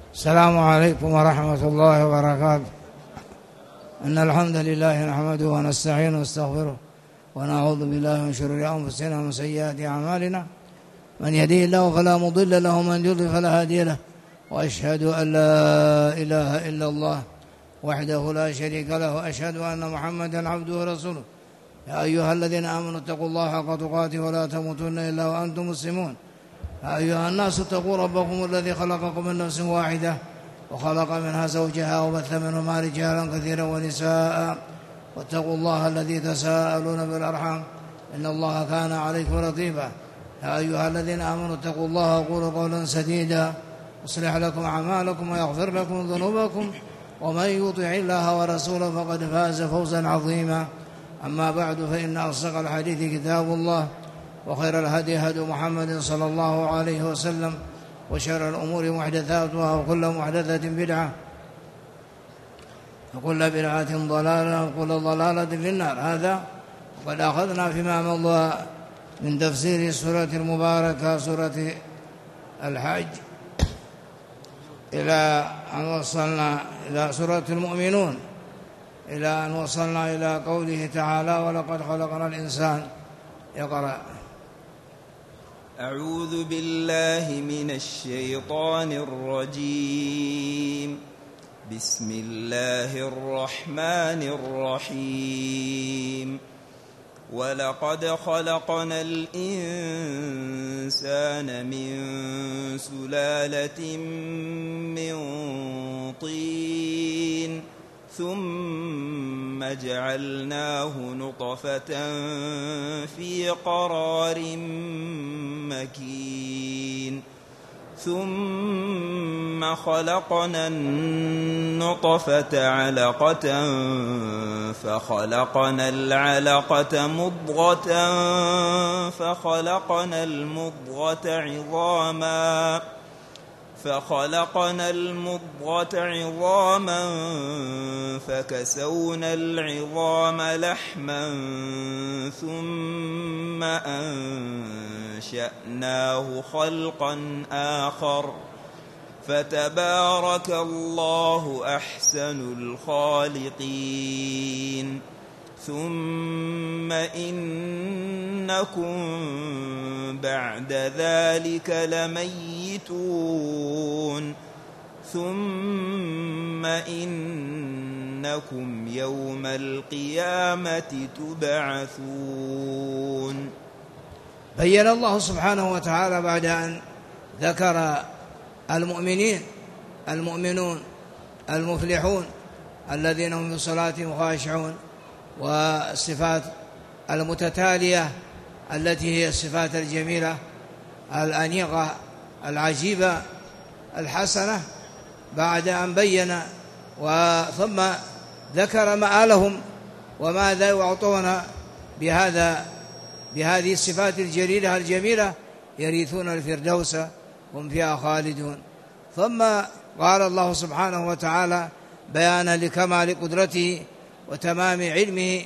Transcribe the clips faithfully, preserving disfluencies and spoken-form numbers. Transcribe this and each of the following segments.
السلام عليكم ورحمة الله وبركاته. إن الحمد لله نحمده ونستعينه ونستغفره ونعوذ بالله من شرور أنفسنا ومن سيئات أعمالنا، من يهديه الله فلا مضل له ومن يضلل فلا هادي له، وأشهد أن لا إله إلا الله وحده لا شريك له، وأشهد أن محمدا عبده ورسوله. يا أيها الذين آمنوا اتقوا الله حق تقاته ولا تموتن إلا وأنتم مسلمون. يا أيها الناس اتقوا ربكم الذي خلقكم من نفس واحدة وخلق منها زوجها وبث منهما رجالا كثيرا ونساء، واتقوا الله الذي تساءلون بالأرحام إن الله كان عليكم رقيبا. يا أيها الذين آمنوا اتقوا الله وقولوا قولا سديدا يصلح لكم أعمالكم ويغفر لكم ذنوبكم، ومن يطع الله ورسوله فقد فاز فوزا عظيما. أما بعد، فإن أصدق الحديث كتاب الله، وخير الهدي هدي محمد صلى الله عليه وسلم، وشر الأمور محدثاتها، وكل محدثة بدعة، وكل بدعة ضلالة، وكل ضلالة في النار. هذا وقد أخذنا فيما مضى من تفسير السورة المباركة سورة الحج إلى أن وصلنا إلى سورة المؤمنون، إلى أن وصلنا إلى قوله تعالى: ولقد خلقنا الإنسان. يقرأ. أعوذ بالله من الشيطان الرجيم. بسم الله الرحمن الرحيم. ولقد خلقنا الإنسان من سلالة من طين ثم جعلناه نطفة في قرار مكين ثم خلقنا النطفة علقة فخلقنا العلقة مضغة فخلقنا المضغة عظاما فخلقنا المضغة عظاما فكسونا العظام لحما ثم أنشأناه خلقا آخر فتبارك الله أحسن الخالقين. ثم إنكم بعد ذلك لميتون ثم إنكم يوم القيامة تبعثون. بين الله سبحانه وتعالى بعد أن ذكر المؤمنين المؤمنون المفلحون الذين هم في صلاتهم خاشعون، والصفات المتتالية التي هي الصفات الجميلة الأنيقة العجيبة الحسنة، بعد أن بين وثم ذكر مآلهم وماذا يعطون بهذا بهذه الصفات الجليلة الجميلة: يرثون الفردوس هم فيها خالدون. ثم قال الله سبحانه وتعالى بيانا لكمال قدرته وتمام علمه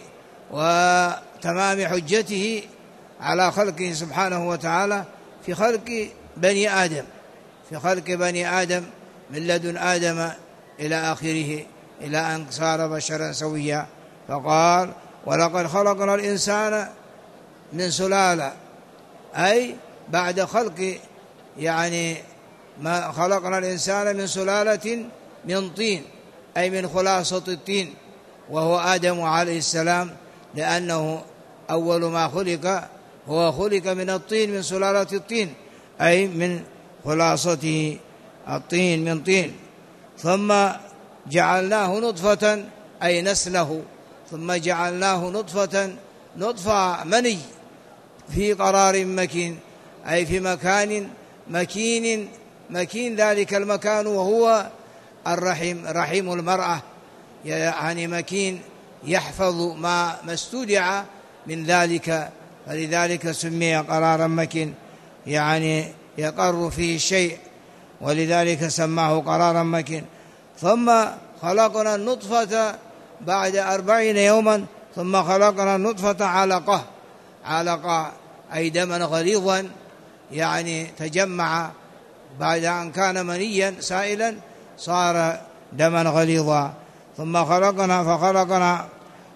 وتمام حجته على خلقه سبحانه وتعالى في خلق بني آدم في خلق بني آدم من لدن آدم إلى آخره، إلى أن صار بشرا سويا. فقال: ولقد خلقنا الإنسان من سلالة، أي بعد خلق يعني ما خلقنا الإنسان من سلالة من طين، أي من خلاصة الطين، وهو آدم عليه السلام، لأنه أول ما خلق هو خلق من الطين، من سلالة الطين، أي من خلاصته الطين من طين. ثم جعلناه نطفة، أي نسله، ثم جعلناه نطفة نطفة مني في قرار مكين، أي في مكان مكين مكين ذلك المكان وهو الرحم، رحم المرأة، يعني مكين يحفظ ما ما استودع من ذلك، فلذلك سمي قرارا مكين، يعني يقر فيه الشيء، ولذلك سماه قرارا مكين. ثم خلقنا النطفة بعد أربعين يوما، ثم خلقنا النطفة علقة علقة أي دما غليظا، يعني تجمع بعد أن كان منيا سائلا صار دما غليظا، ثم خلقنا فخلقنا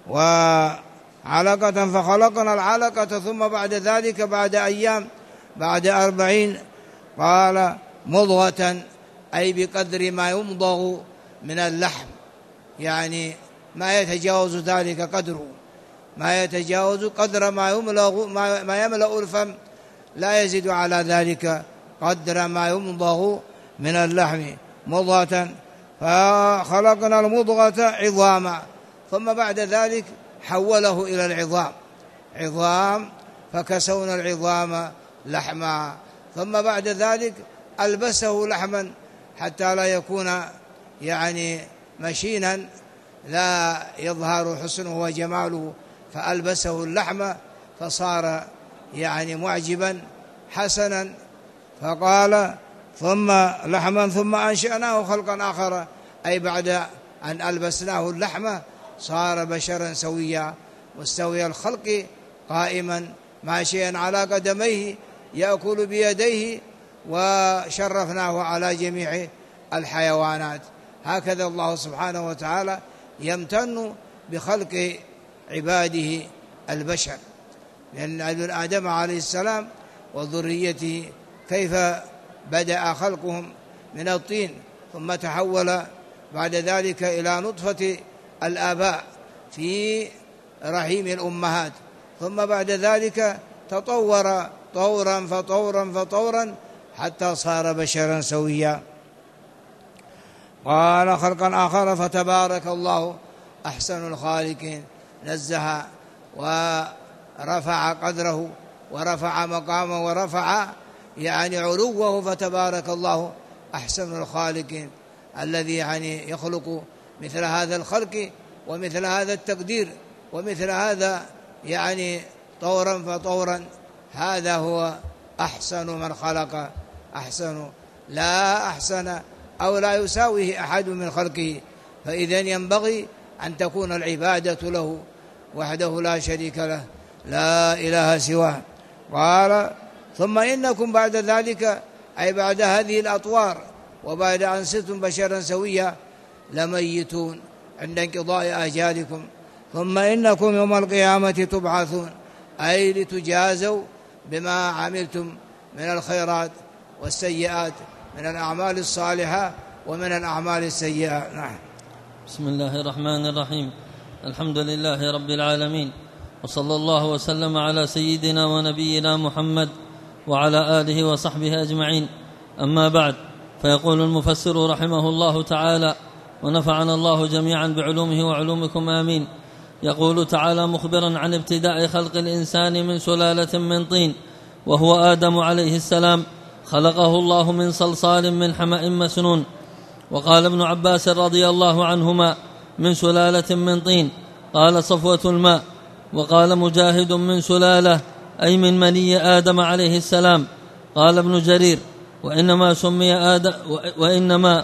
وعلقة فخلقنا العلقة، ثم بعد ذلك بعد أيام بعد أربعين قال مضغة، أي بقدر ما يمضغ من اللحم، يعني ما يتجاوز ذلك قدره، ما يتجاوز قدر ما يملغ ما يملأ الفم، لا يزيد على ذلك قدر ما يمضغ من اللحم مضغة. فخلقنا المضغة عظاما، ثم بعد ذلك حوله إلى العظام عظام، فكسونا العظام لحما، ثم بعد ذلك ألبسه لحما حتى لا يكون يعني مشينا لا يظهر حسنه وجماله، فألبسه اللحم فصار يعني معجبا حسنا. فقال ثم لحما ثم أنشأناه خلقا آخر، أي بعد أن ألبسناه اللحم صار بشرا سويا مستوي الخلق، قائما ماشيا على قدميه، يأكل بيديه، وشرفناه على جميع الحيوانات. هكذا الله سبحانه وتعالى يمتن بخلق عباده البشر، لأن آدم عليه السلام وذريته كيف بدأ خلقهم من الطين، ثم تحول بعد ذلك إلى نطفة الآباء في رحيم الأمهات، ثم بعد ذلك تطور طورا فطورا فطورا حتى صار بشرا سويا. قال خلقا آخر فتبارك الله أحسن الخالقين، نزه ورفع قدره ورفع مقامه ورفع يعني علوه، فتبارك الله أحسن الخالقين، الذي يعني يخلق مثل هذا الخلق ومثل هذا التقدير ومثل هذا يعني طورا فطورا. هذا هو أحسن من خلق، أحسن لا أحسن أو لا يساويه أحد من خلقه، فإذا ينبغي أن تكون العبادة له وحده لا شريك له، لا إله سواه. قال ثم إنكم بعد ذلك، أي بعد هذه الأطوار وبعد أن صرتم بشرا سويا، لميتون عند انقضاء آجالكم، ثم إنكم يوم القيامة تبعثون، أي لتجازوا بما عملتم من الخيرات والسيئات، من الأعمال الصالحة ومن الأعمال السيئة. نعم. بسم الله الرحمن الرحيم، الحمد لله رب العالمين، وصلى الله وسلم على سيدنا ونبينا محمد وعلى آله وصحبه أجمعين. أما بعد، فيقول المفسر رحمه الله تعالى ونفعنا الله جميعا بعلومه وعلومكم آمين. يقول تعالى مخبرا عن ابتداء خلق الإنسان من سلالة من طين، وهو آدم عليه السلام، خلقه الله من صلصال من حمأ مسنون. وقال ابن عباس رضي الله عنهما من سلالة من طين، قال صفوة الماء. وقال مجاهد من سلالة، أي من مني آدم عليه السلام. قال ابن جرير وإنما سمي آدم وإنما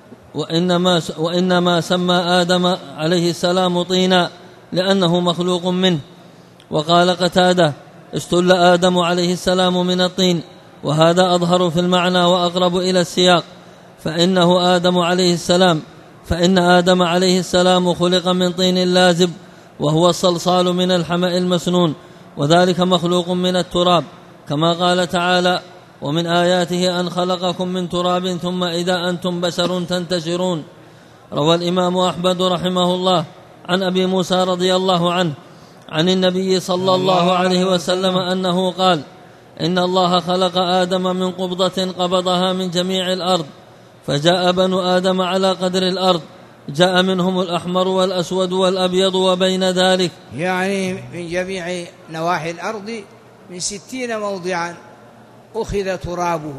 وإنما وإنما سمى آدم عليه السلام طينا لأنه مخلوق منه. وقال قتادة استل آدم عليه السلام من الطين، وهذا أظهر في المعنى وأقرب إلى السياق، فإنه آدم عليه السلام فإن آدم عليه السلام خلق من طين لازب، وهو الصلصال من الحمأ المسنون، وذلك مخلوق من التراب، كما قال تعالى ومن آياته أن خلقكم من تراب ثم إذا أنتم بشر تنتشرون. روى الإمام أحمد رحمه الله عن أبي موسى رضي الله عنه عن النبي صلى الله عليه وسلم أنه قال إن الله خلق آدم من قبضة قبضها من جميع الأرض، فجاء بنو آدم على قدر الأرض، جاء منهم الأحمر والأسود والأبيض وبين ذلك، يعني من جميع نواحي الأرض من ستين موضعا أخذ ترابه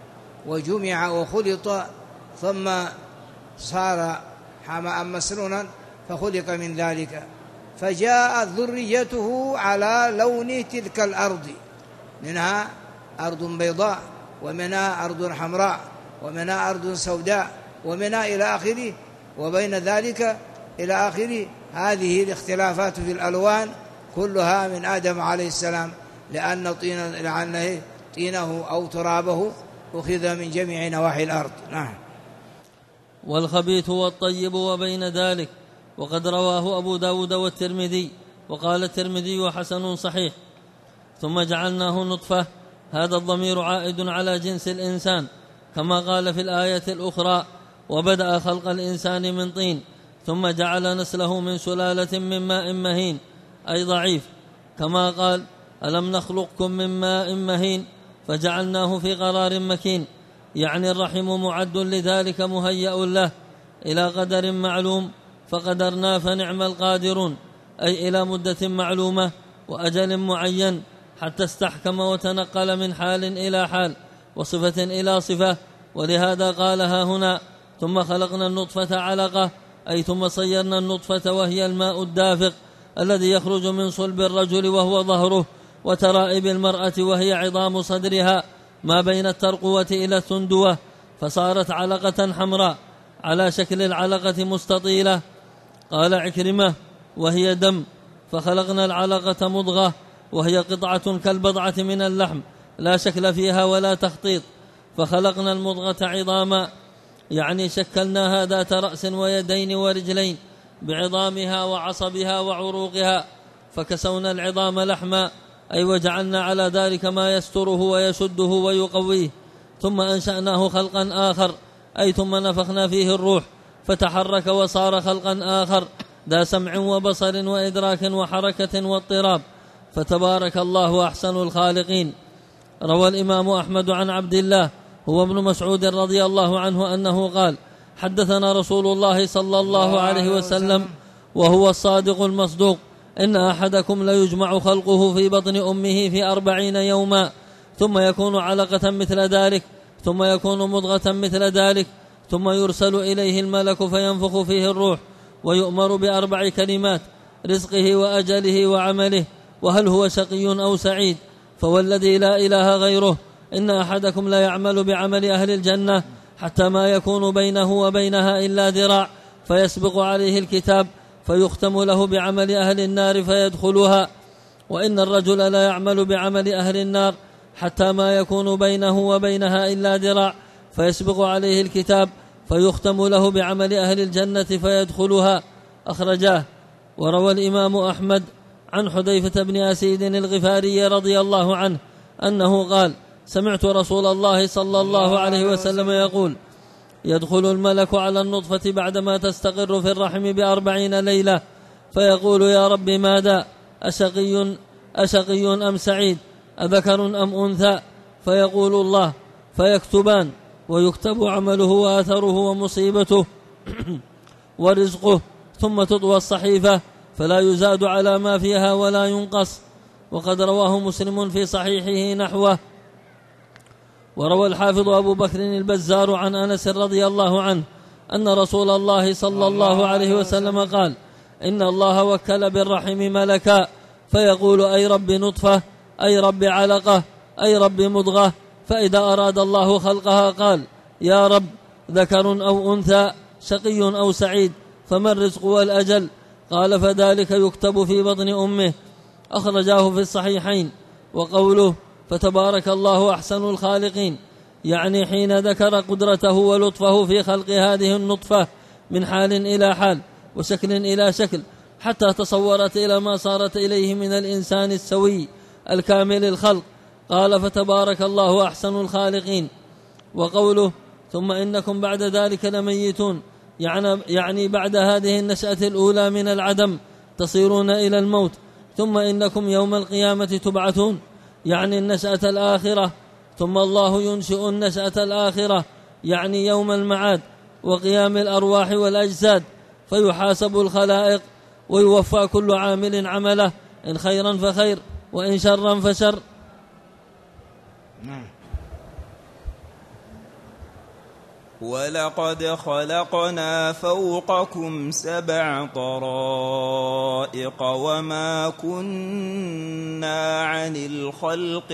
وجمع وخلط، ثم صار حمأ مسنونا فخلق من ذلك، فجاءت ذريته على لون تلك الأرض، منها أرض بيضاء ومنها أرض حمراء ومنها أرض سوداء ومنها إلى آخره، وبين ذلك إلى آخره. هذه الاختلافات في الألوان كلها من آدم عليه السلام، لأن طين لأنه طينه أو ترابه أخذ من جميع نواحي الأرض. نعم. والخبيث والطيب وبين ذلك. وقد رواه أبو داود والترمذي، وقال الترمذي حسن صحيح. ثم جعلناه نطفة، هذا الضمير عائد على جنس الإنسان، كما قال في الآية الأخرى: وبدأ خلق الإنسان من طين ثم جعل نسله من سلالة من ماء مهين، أي ضعيف، كما قال: ألم نخلقكم من ماء مهين فجعلناه في قرار مكين، يعني الرحم معد لذلك مهيأ له إلى قدر معلوم، فقدرنا فنعم القادرون، أي إلى مدة معلومة وأجل معين، حتى استحكم وتنقل من حال إلى حال وصفة إلى صفة. ولهذا قالها هنا: ثم خلقنا النطفة علقة، أي ثم صيرنا النطفة وهي الماء الدافق الذي يخرج من صلب الرجل وهو ظهره، وترائب المرأة وهي عظام صدرها ما بين الترقوة إلى الثندوة، فصارت علقة حمراء على شكل العلقة مستطيلة. قال عكرمة: وهي دم. فخلقنا العلقة مضغة، وهي قطعة كالبضعة من اللحم لا شكل فيها ولا تخطيط. فخلقنا المضغة عظاما، يعني شكلناها ذات رأس ويدين ورجلين بعظامها وعصبها وعروقها، فكسونا العظام لحما، أي وجعلنا على ذلك ما يستره ويشده ويقويه. ثم أنشأناه خلقا آخر، أي ثم نفخنا فيه الروح فتحرك وصار خلقا آخر ذا سمع وبصر وإدراك وحركة واضطراب، فتبارك الله أحسن الخالقين. روى الإمام أحمد عن عبد الله هو ابن مسعود رضي الله عنه أنه قال: حدثنا رسول الله صلى الله عليه وسلم وهو الصادق المصدوق: إن أحدكم ليجمع خلقه في بطن أمه في أربعين يوما، ثم يكون علقة مثل ذلك، ثم يكون مضغة مثل ذلك، ثم يرسل إليه الملك فينفخ فيه الروح، ويؤمر بأربع كلمات: رزقه وأجله وعمله، وهل هو شقي أو سعيد. فوالذي لا إله غيره إن أحدكم لا يعمل بعمل أهل الجنة حتى ما يكون بينه وبينها إلا ذراع، فيسبق عليه الكتاب فيختم له بعمل أهل النار فيدخلها. وإن الرجل لا يعمل بعمل أهل النار حتى ما يكون بينه وبينها إلا ذراع، فيسبق عليه الكتاب فيختم له بعمل أهل الجنة فيدخلها. أخرجاه. وروى الإمام أحمد عن حذيفة بن أسيد الغفاري رضي الله عنه أنه قال: سمعت رسول الله صلى الله عليه وسلم يقول: يدخل الملك على النطفة بعدما تستقر في الرحم بأربعين ليلة، فيقول: يا رب ماذا؟ أشقي أشقي أم سعيد؟ أذكر أم أنثى؟ فيقول الله، فيكتبان، ويكتب عمله وآثره ومصيبته ورزقه، ثم تطوى الصحيفة فلا يزاد على ما فيها ولا ينقص. وقد رواه مسلم في صحيحه نحوه. وروى الحافظ أبو بكر البزار عن أنس رضي الله عنه أن رسول الله صلى الله عليه وسلم قال: إن الله وكل بالرحم ملكا، فيقول: أي رب نطفة، أي رب علقة، أي رب مضغة. فإذا أراد الله خلقها قال: يا رب ذكر أو أنثى، شقي أو سعيد، فما الرزق والأجل؟ قال: فذلك يكتب في بطن أمه. أخرجاه في الصحيحين. وقوله فتبارك الله أحسن الخالقين يعني حين ذكر قدرته ولطفه في خلق هذه النطفة من حال إلى حال وشكل إلى شكل، حتى تصورت إلى ما صارت إليه من الإنسان السوي الكامل الخلق. قال: فتبارك الله أحسن الخالقين. وقوله ثم إنكم بعد ذلك لميتون يعني, يعني بعد هذه النشأة الأولى من العدم تصيرون إلى الموت، ثم إنكم يوم القيامة تبعثون يعني النشأة الآخرة، ثم الله ينشئ النشأة الآخرة يعني يوم المعاد وقيام الأرواح والأجساد، فيحاسب الخلائق ويوفى كل عامل عمله، إن خيرا فخير وإن شرا فشر. ولقد خلقنا فوقكم سبع طرائق وما كنا عن الخلق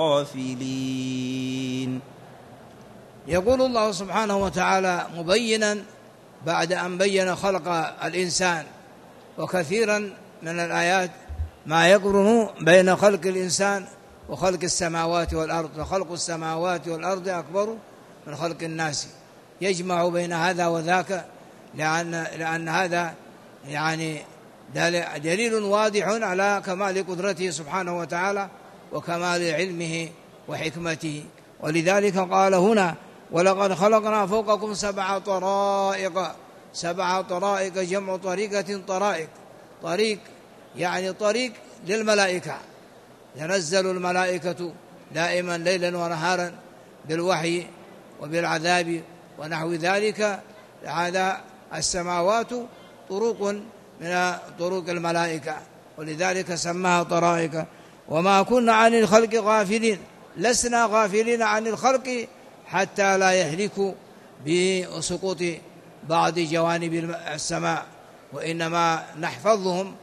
غافلين. يقول الله سبحانه وتعالى مبينا بعد أن بين خلق الإنسان، وكثيرا من الآيات ما يقرن بين خلق الإنسان وخلق السماوات والأرض، وخلق السماوات والأرض أكبر من خلق الناس. يجمع بين هذا وذاك، لأن, لأن هذا يعني دليل واضح على كمال قدرته سبحانه وتعالى وكمال علمه وحكمته. ولذلك قال هنا: ولقد خلقنا فوقكم سبع طرائق. سبع طرائق جمع طريقة، طرائق، طريق يعني طريق للملائكة، ينزل الملائكة دائما ليلا ونهارا بالوحي وبالعذاب ونحو ذلك. هذا السماوات طرق من طرق الملائكة، ولذلك سماها طرائق. وما كنا عن الخلق غافلين، لسنا غافلين عن الخلق حتى لا يهلكوا بسقوط بعض جوانب السماء، وإنما نحفظهم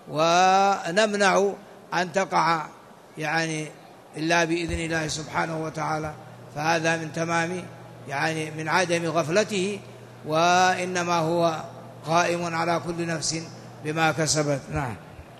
ونمنع أن تقع يعني إلا بإذن الله سبحانه وتعالى. فهذا من تمام يعني من عدم غفلته، وإنما هو قائم على كل نفس بما كسبت. نعم.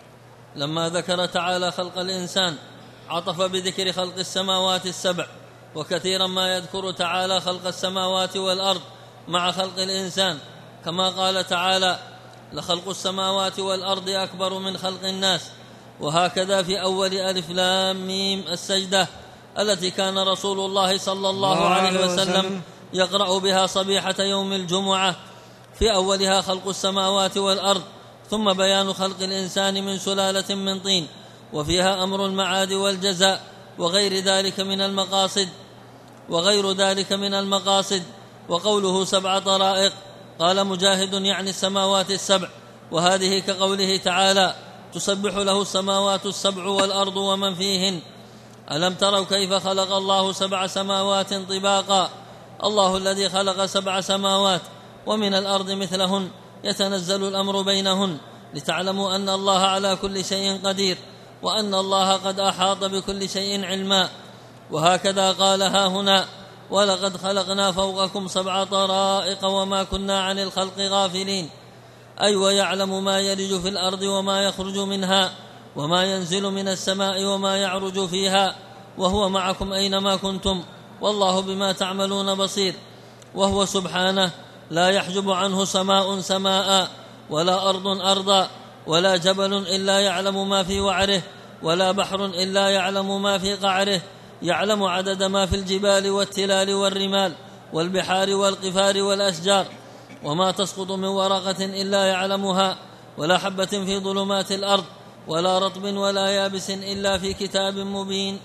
لما ذكر تعالى خلق الإنسان عطف بذكر خلق السماوات السبع، وكثيرا ما يذكر تعالى خلق السماوات والأرض مع خلق الإنسان، كما قال تعالى: لخلق السماوات والأرض أكبر من خلق الناس. وهكذا في أول ألف لام ميم السجدة التي كان رسول الله صلى الله عليه وسلم يقرأ بها صبيحة يوم الجمعة، في أولها خلق السماوات والأرض، ثم بيان خلق الإنسان من سلالة من طين، وفيها أمر المعاد والجزاء وغير ذلك من المقاصد وغير ذلك من المقاصد. وقوله سبع طرائق، قال مجاهد يعني السماوات السبع، وهذه كقوله تعالى: تسبح له السماوات السبع والأرض ومن فيهن. ألم تروا كيف خلق الله سبع سماوات طباقا؟ الله الذي خلق سبع سماوات ومن الأرض مثلهن يتنزل الأمر بينهن لتعلموا أن الله على كل شيء قدير، وأن الله قد أحاط بكل شيء علما. وهكذا قال ها هنا: ولقد خلقنا فوقكم سبع طرائق وما كنا عن الخلق غافلين، أي ويعلم ما يلج في الأرض وما يخرج منها وما ينزل من السماء وما يعرج فيها، وهو معكم أينما كنتم والله بما تعملون بصير. وهو سبحانه لا يحجب عنه سماء سماء ولا أرض أرضا ولا جبل إلا يعلم ما في وعره ولا بحر إلا يعلم ما في قعره، يعلم عدد ما في الجبال والتلال والرمال والبحار والقفار والأشجار، وما تسقط من ورقة إلا يعلمها، ولا حبة في ظلمات الأرض ولا رطب ولا يابس إلا في كتاب مبين.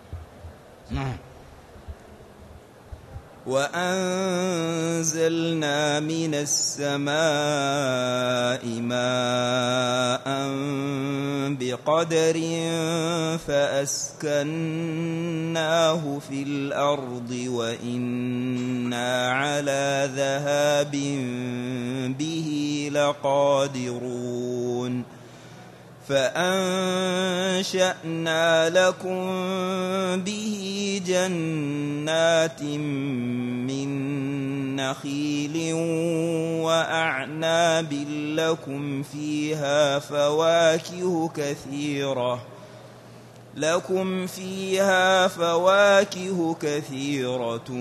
نعم. وأنزلنا من السماء ماء بقدر فأسكناه في الأرض وإنا على ذهاب به لقادرون. فأنشأنا لكم به جنات من نخيل وأعناب لكم فيها فواكه كثيرة لكم فيها فواكه كثيرة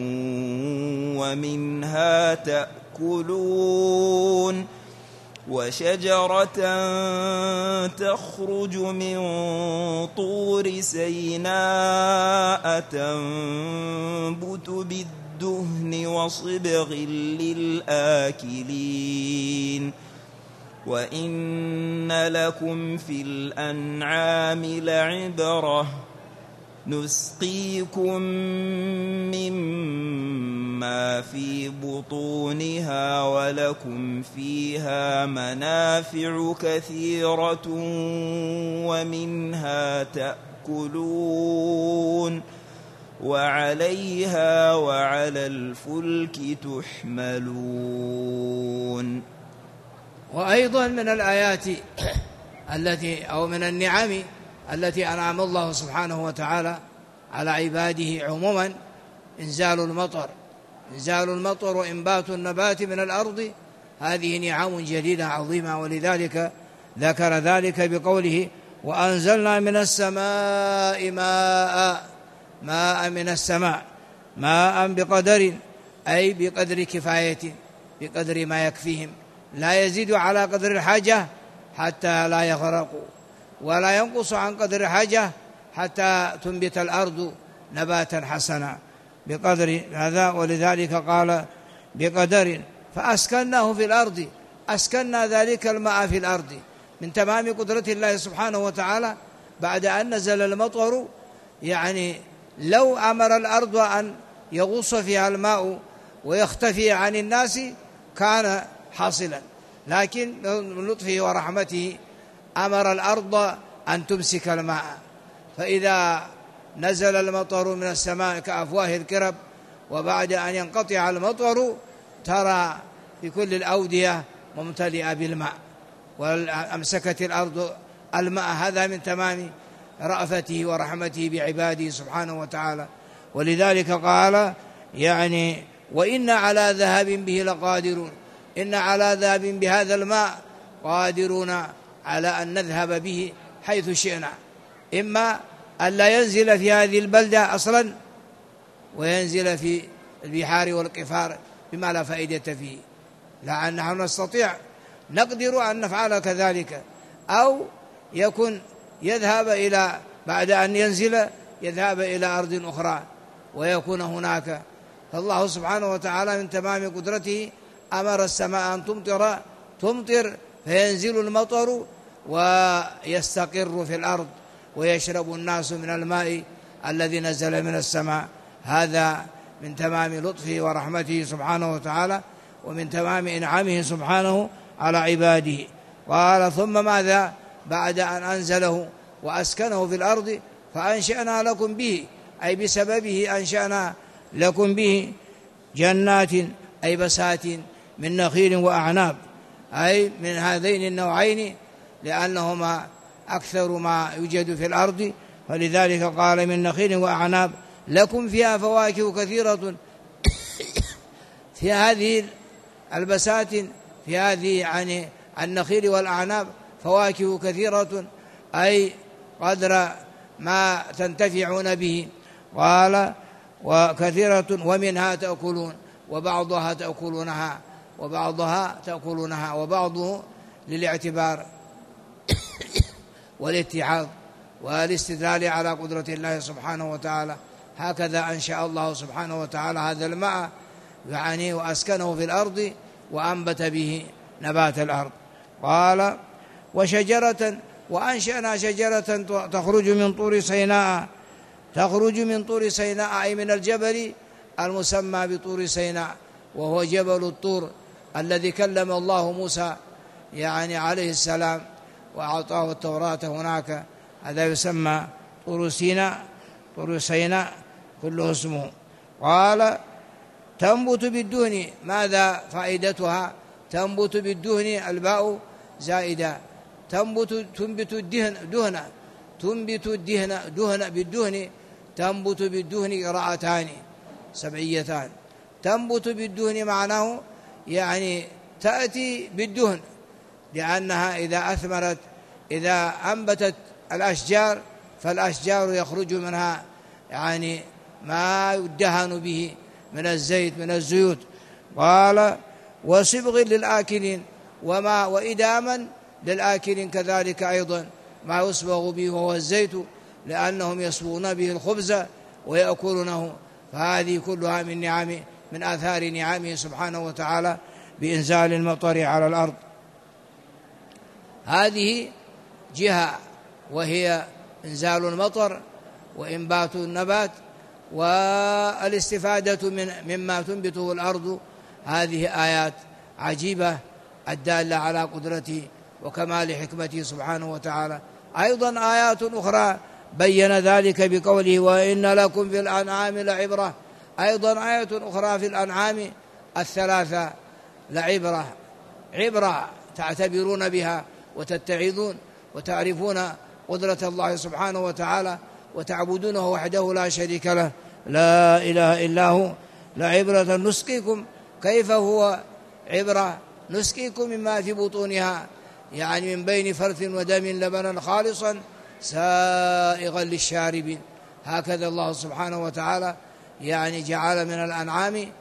ومنها تأكلون، وشجرة تخرج من طور سيناء تنبت بالدهن وصبغ للآكلين، وإن لكم في الأنعام لعبرة نسقيكم مما في بطونها ولكم فيها منافع كثيرة ومنها تأكلون وعليها وعلى الفلك تحملون. وأيضا من الآيات التي أو من النعم التي أنعم الله سبحانه وتعالى على عباده عموما إنزال المطر إنزال المطر وإنبات النبات من الأرض، هذه نعم جليلة عظيمة. ولذلك ذكر ذلك بقوله: وأنزلنا من السماء ماء ماء من السماء، ماء بقدر، أي بقدر كفاية، بقدر ما يكفيهم، لا يزيد على قدر الحاجة حتى لا يغرقوا، ولا ينقص عن قدر الحاجة حتى تنبت الأرض نباتا حسنا بقدر هذا. ولذلك قال بقدر فأسكناه في الأرض، أسكننا ذلك الماء في الأرض من تمام قدرة الله سبحانه وتعالى. بعد أن نزل المطر يعني لو أمر الأرض أن يغوص فيها الماء ويختفي عن الناس كان حاصلا، لكن من لطفه ورحمته أمر الأرض أن تمسك الماء، فإذا نزل المطر من السماء كأفواه الكرب، وبعد أن ينقطع المطر ترى في كل الأودية ممتلئة بالماء، وأمسكت الأرض الماء. هذا من تمام رأفته ورحمته بعباده سبحانه وتعالى. ولذلك قال يعني وإن على ذهاب به لقادرون، إن على ذهاب بهذا الماء قادرون على أن نذهب به حيث شئنا، إما أن لا ينزل في هذه البلدة أصلا وينزل في البحار والقفار بما لا فائدة فيه، لا أن نحن نستطيع نقدر أن نفعل كذلك، أو يكون يذهب إلى بعد أن ينزل يذهب إلى أرض أخرى ويكون هناك. فالله سبحانه وتعالى من تمام قدرته أمر السماء أن تمطر تمطر فينزل المطر ويستقر في الأرض ويشرب الناس من الماء الذي نزل من السماء. هذا من تمام لطفه ورحمته سبحانه وتعالى، ومن تمام إنعامه سبحانه على عباده. قال ثم ماذا بعد أن أنزله وأسكنه في الأرض فأنشأنا لكم به، أي بسببه أنشأنا لكم به جنات أي بسات من نخيل وأعناب، أي من هذين النوعين لأنهما أكثر ما يوجد في الأرض، فلذلك قال من نخيل وأعناب لكم فيها فواكه كثيرة في هذه البسات، في هذه يعني النخيل والأعناب فواكه كثيرة أي قدر ما تنتفعون به. قال وكثيرة ومنها تأكلون وبعضها تأكلونها وبعضها تأكلونها وبعضه للاعتبار والاتعاظ والاستدلال على قدرة الله سبحانه وتعالى. هكذا أنشأ الله سبحانه وتعالى هذا الماء يعني وأسكنه في الأرض وأنبت به نبات الأرض. قال وشجرة وأنشأنا شجرة تخرج من طور سيناء، تخرج من طور سيناء أي من الجبل المسمى بطور سيناء، وهو جبل الطور الذي كلم الله موسى يعني عليه السلام وأعطاه التوراة هناك، هذا يسمى طور سيناء، طور سيناء كله اسمه. قال تنبت بالدهن، ماذا فائدتها؟ تنبت بالدهن، الباء زائدة، تنبت تنبت الدهن دهن تنبت الدهن دهن بالدهن، تنبت بالدهن قراءتان سبعيتان. تنبت بالدهن معناه يعني تأتي بالدهن، لأنها إذا أثمرت إذا أنبتت الأشجار فالأشجار يخرج منها يعني ما يدهن به من الزيت من الزيوت. قال وصبغ للآكلين، وما وإداما للآكلين كذلك أيضا ما يصبغ به وهو الزيت، لأنهم يصبغون به الخبز ويأكلونه. فهذه كلها من نعمه من آثار نعمه سبحانه وتعالى بإنزال المطر على الأرض. هذه جهة وهي إنزال المطر وإنبات النبات والاستفادة من مما تنبته الأرض. هذه آيات عجيبة الدالة على قدرته وكمال حكمته سبحانه وتعالى. أيضا آيات أخرى بين ذلك بقوله وإن لكم في الأنعام لعبرة. أيضا آية أخرى في الأنعام الثلاثة لعبرة، عبرة تعتبرون بها وتتعظون وتعرفون قدرة الله سبحانه وتعالى وتعبدونه وحده لا شريك له لا إله إلا هو. لعبرة نسقيكم، كيف هو عبرة؟ نسقيكم مما في بطونها يعني من بين فرث ودم لبنا خالصا سائغا للشاربين. هكذا الله سبحانه وتعالى يعني جعل من الأنعام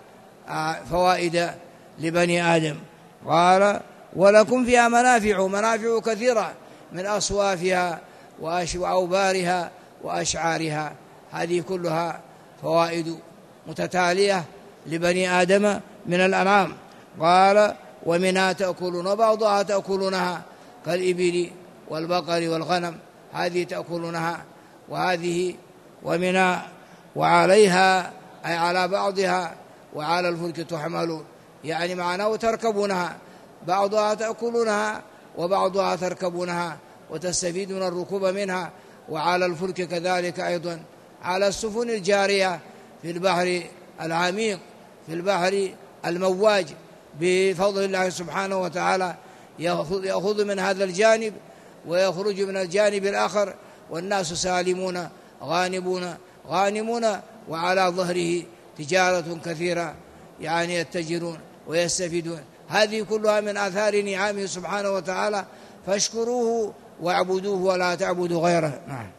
فوائد لبني آدم. قال ولكم فيها منافع منافع كثيرة من أصوافها وأوبارها وأشعارها، هذه كلها فوائد متتالية لبني آدم من الأنعام. قال ومنها تأكلون وبعضها تأكلونها كالإبل والبقر والغنم، هذه تأكلونها وهذه ومنها وعليها أي على بعضها وعلى الفلك تحملون، يعني معناه تركبونها، بعضها تأكلونها وبعضها تركبونها وتستفيدون الركوب منها، وعلى الفلك كذلك أيضا على السفن الجارية في البحر العميق في البحر المواج بفضل الله سبحانه وتعالى، يأخذ من هذا الجانب ويخرج من الجانب الآخر والناس سالمون غانمون غانمون وعلى ظهره تجارة كثيرة، يعني يتجرون ويستفيدون. هذه كلها من آثار نعمه سبحانه وتعالى، فاشكروه واعبدوه ولا تعبدوا غيره. نعم.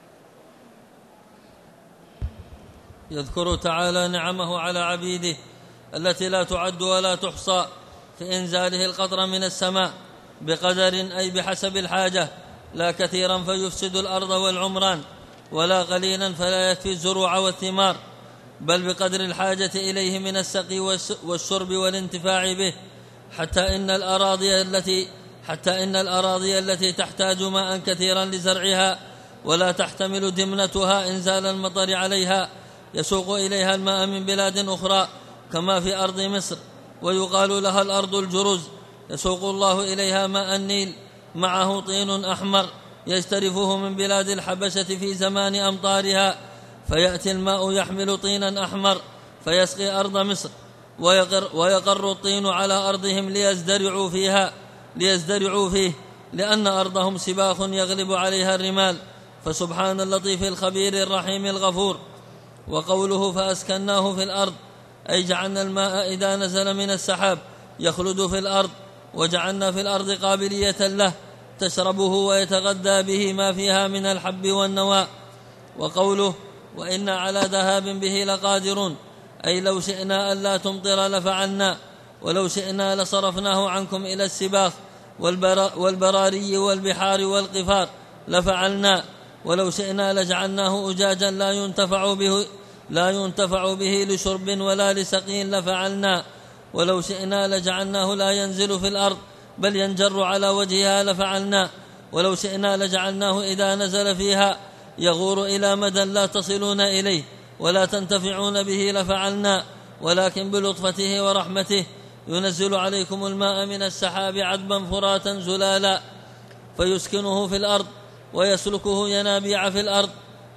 يذكر تعالى نعمه على عبيده التي لا تعد ولا تحصى في إنزاله القطر من السماء بقدر أي بحسب الحاجة، لا كثيرا فيفسد الأرض والعمران، ولا قليلا فلا يكفي الزروع والثمار، بل بقدر الحاجة إليه من السقي والشرب والانتفاع به، حتى إن الأراضي التي حتى إن الأراضي التي تحتاج ماء كثيرا لزرعها ولا تحتمل دمنتها إنزال المطر عليها يسوق إليها الماء من بلاد أخرى كما في أرض مصر، ويقال لها الأرض الجرز، يسوق الله إليها ماء النيل معه طين أحمر يجترفه من بلاد الحبشة في زمان أمطارها، فيأتي الماء يحمل طينا أحمر فيسقي أرض مصر، ويقر, ويقر الطين على أرضهم ليزدرعوا فيها ليزدرعوا فيه لأن أرضهم سباخ يغلب عليها الرمال، فسبحان اللطيف الخبير الرحيم الغفور. وقوله فأسكناه في الأرض أي جعلنا الماء إذا نزل من السحاب يخلد في الأرض، وجعلنا في الأرض قابلية له تشربه ويتغذى به ما فيها من الحب والنوى. وقوله وإنا على ذهاب به لقادرون أي لو شئنا ألا تمطر لفعلنا، ولو شئنا لصرفناه عنكم إلى السباخ والبراري والبحار والقفار لفعلنا، ولو شئنا لجعلناه أجاجا لا ينتفع به لا ينتفع به لشرب ولا لسقي لفعلنا، ولو شئنا لجعلناه لا ينزل في الأرض بل ينجر على وجهها لفعلنا، ولو شئنا لجعلناه إذا نزل فيها يغور إلى مدى لا تصلون إليه ولا تنتفعون به لفعلنا، ولكن بلطفته ورحمته ينزل عليكم الماء من السحاب عذبا فراتا زلالا فيسكنه في الأرض ويسلكه ينابيع في الأرض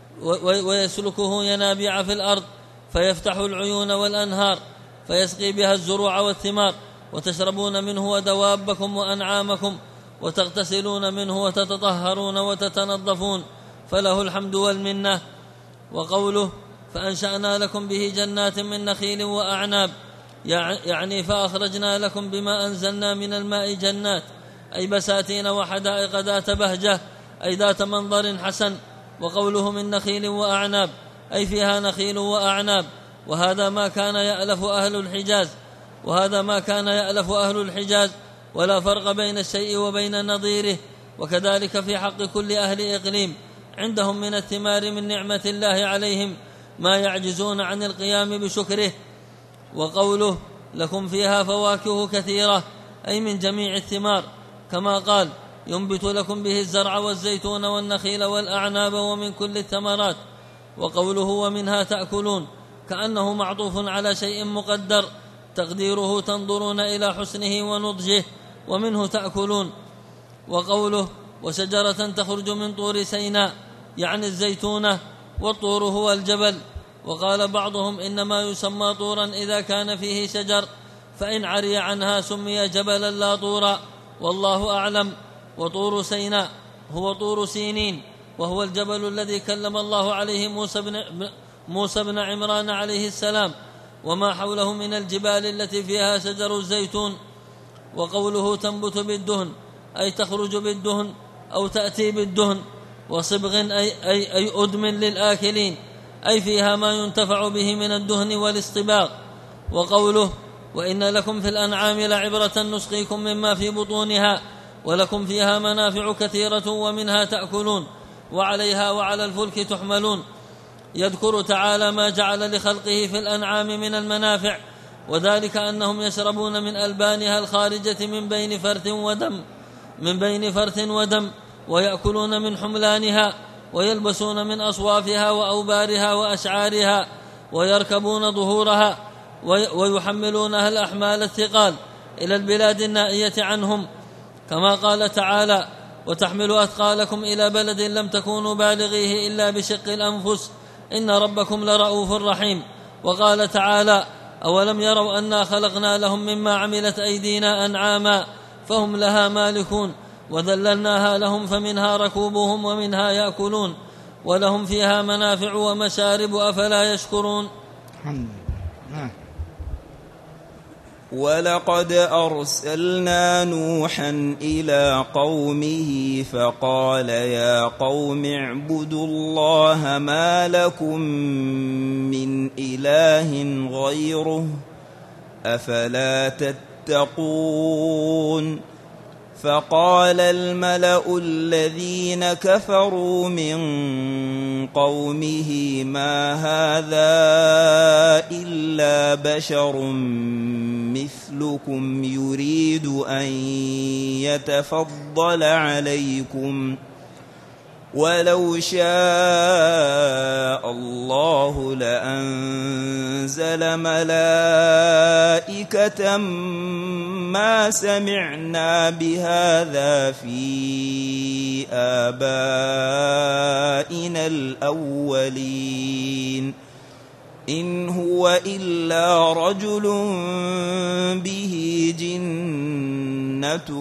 ويسلكه ينابيع في الأرض فيفتح العيون والأنهار فيسقي بها الزروع والثمار، وتشربون منه ودوابكم وأنعامكم، وتغتسلون منه وتتطهرون وتتنظفون، فله الحمد والمنة. وقوله فأنشأنا لكم به جنات من نخيل وأعناب يعني فأخرجنا لكم بما أنزلنا من الماء جنات أي بساتين وحدائق ذات بهجة أي ذات منظر حسن. وقوله من نخيل وأعناب أي فيها نخيل وأعناب، وهذا ما كان يألف أهل الحجاز وهذا ما كان يألف أهل الحجاز ولا فرق بين الشيء وبين نظيره، وكذلك في حق كل أهل إقليم عندهم من الثمار من نعمة الله عليهم ما يعجزون عن القيام بشكره. وقوله لكم فيها فواكه كثيرة أي من جميع الثمار، كما قال ينبت لكم به الزرع والزيتون والنخيل والأعناب ومن كل الثمرات. وقوله ومنها تأكلون كأنه معطوف على شيء مقدر تقديره تنظرون إلى حسنه ونضجه ومنه تأكلون. وقوله وشجرة تخرج من طور سيناء يعني الزيتونة، والطور هو الجبل. وقال بعضهم إنما يسمى طورا إذا كان فيه شجر، فإن عري عنها سمي جبلا لا طورا، والله أعلم. وطور سيناء هو طور سينين، وهو الجبل الذي كلم الله عليه موسى بن, موسى بن عمران عليه السلام وما حوله من الجبال التي فيها شجر الزيتون. وقوله تنبت بالدهن أي تخرج بالدهن أو تأتي بالدهن، وصبغ أي, أي, أي أدم للآكلين أي فيها ما ينتفع به من الدهن والاصطباغ. وقوله وإن لكم في الأنعام لعبرة نسقيكم مما في بطونها ولكم فيها منافع كثيرة ومنها تأكلون وعليها وعلى الفلك تحملون. يذكر تعالى ما جعل لخلقه في الأنعام من المنافع، وذلك أنهم يشربون من ألبانها الخارجة من بين فرث ودم من بين فرث ودم ويأكلون من حملانها ويلبسون من أصوافها وأوبارها وأشعارها ويركبون ظهورها ويحملونها الأحمال الثقال إلى البلاد النائية عنهم، كما قال تعالى: وتحمل أثقالكم إلى بلد لم تكونوا بالغيه إلا بشق الأنفس إن ربكم لرؤوف رحيم. وقال تعالى: أولم يروا أنا خلقنا لهم مما عملت أيدينا أنعاما فهم لها مالكون وذللناها لهم فمنها ركوبهم ومنها يأكلون ولهم فيها منافع ومشارب أفلا يشكرون. ولقد أرسلنا نوحا إلى قومه فقال يا قوم اعبدوا الله ما لكم من إله غيره أفلا تتقون. فقال الملأ الذين كفروا من قومه ما هذا إلا بشر مثلكم يريد أن يتفضل عليكم ولو شاء الله لأنزل ملائكة ما سمعنا بهذا في آبائنا الأولين إن هو إلا رجل به جنة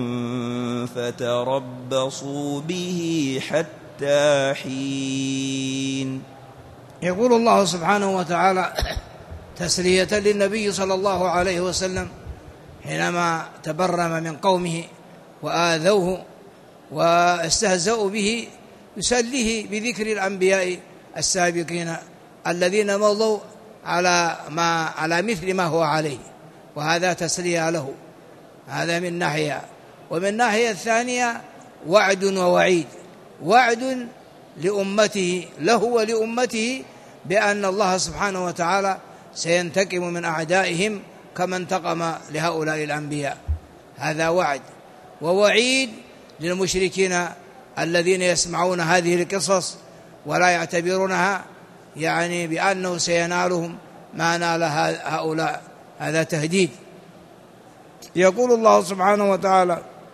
فتربصوا به حتى حين. يقول الله سبحانه وتعالى تسلية للنبي صلى الله عليه وسلم حينما تبرم من قومه وآذوه واستهزأوا به، يسليه بذكر الأنبياء السابقين الذين مضوا على ما على مثل ما هو عليه، وهذا تسلية له. هذا من ناحية، ومن ناحية الثانية وعد ووعيد. وعد لأمته له ولأمته بأن الله سبحانه وتعالى سينتقم من أعدائهم كما انتقم لهؤلاء الأنبياء، هذا وعد. ووعيد للمشركين الذين يسمعون هذه القصص ولا يعتبرونها يعني بأنه سينالهم ما نال هؤلاء، هذا تهديد. يقول الله سبحانه وتعالى: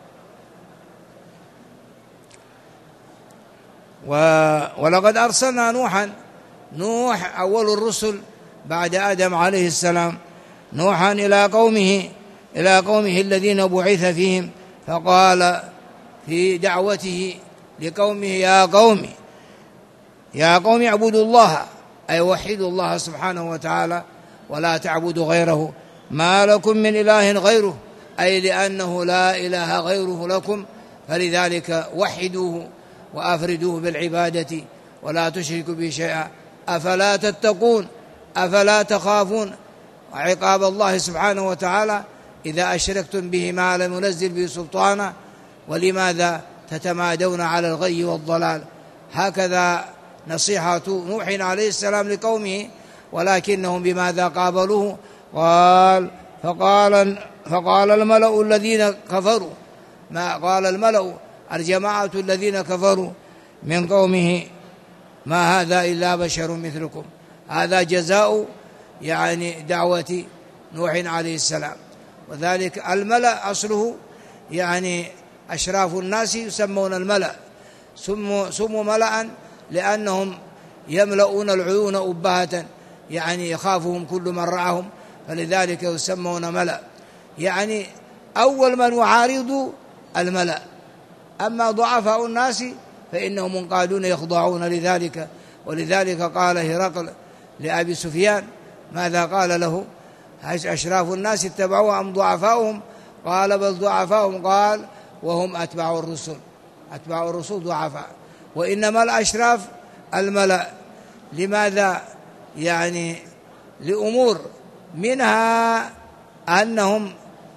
ولقد أرسلنا نوحا. نوح أول الرسل بعد آدم عليه السلام، نوحا إلى قومه إلى قومه الذين بعث فيهم، فقال في دعوته لقومه: يا قوم يا قوم اعبدوا الله، أي وحدوا الله سبحانه وتعالى ولا تعبدوا غيره، ما لكم من إله غيره، أي لأنه لا إله غيره لكم، فلذلك وحدوه وأفردوه بالعبادة ولا تشركوا به شيئا. أفلا تتقون، أفلا تخافون عقاب الله سبحانه وتعالى إذا أشركتم به ما لم ينزل به سلطانا، ولماذا تتمادون على الغي والضلال؟ هكذا نصيحة نوح عليه السلام لقومه، ولكنهم بماذا قابلوه؟ قال فقال فقال الملأ الذين كفروا، ما قال الملأ الجماعة الذين كفروا من قومه: ما هذا إلا بشر مثلكم. هذا جزاء يعني دعوة نوح عليه السلام. وذلك الملأ أصله يعني أشراف الناس يسمون الملأ، سموا, سموا ملأ لأنهم يملؤون العيون أبهة، يعني يخافهم كل من رعاهم، فلذلك يسمون ملأ. يعني أول من يعارض الملأ، أما ضعفاء الناس فإنهم منقادون يخضعون لذلك. ولذلك قال هرقل لأبي سفيان، ماذا قال له؟ أشراف الناس اتبعوا أم ضعفاؤهم؟ قال بل ضعفاؤهم. قال وهم أتباع الرسل، أتباع الرسل ضعفاء، وإنما الأشراف الملأ. لماذا؟ يعني لأمور، منها أنهم